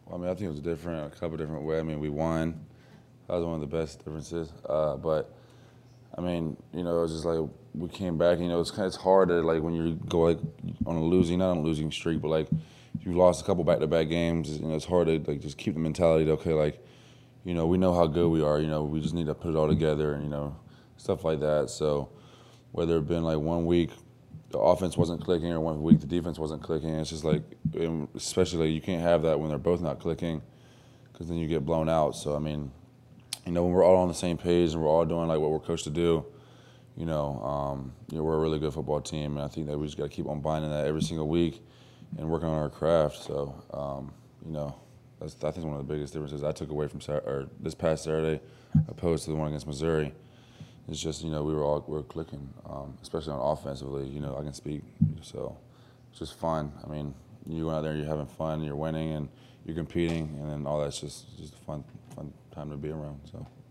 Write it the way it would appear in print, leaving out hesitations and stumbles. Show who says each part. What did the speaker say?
Speaker 1: I mean, I think it was different a couple different ways. I mean, we won. That was one of the best differences. But I mean, it was just like we came back. It's hard to like when you go like on a losing, not on a losing streak, but like if you lost a couple back-to-back games. It's hard to like just keep the mentality that okay, like we know how good we are. We just need to put it all together, and stuff like that. So whether it been like one week the offense wasn't clicking or one week the defense wasn't clicking, it's just like, especially like, you can't have that when they're both not clicking because then you get blown out. So I mean, when we're all on the same page and we're all doing like what we're coached to do, we're a really good football team, and I think that we just got to keep on binding that every single week and working on our craft. So, I think one of the biggest differences I took away from this past Saturday, opposed to the one against Missouri. It's just we were clicking, especially on offensively. I can speak, so it's just fun. I mean, you go out there, you're having fun, you're winning, and you're competing, and then all that's just a fun time to be around. So.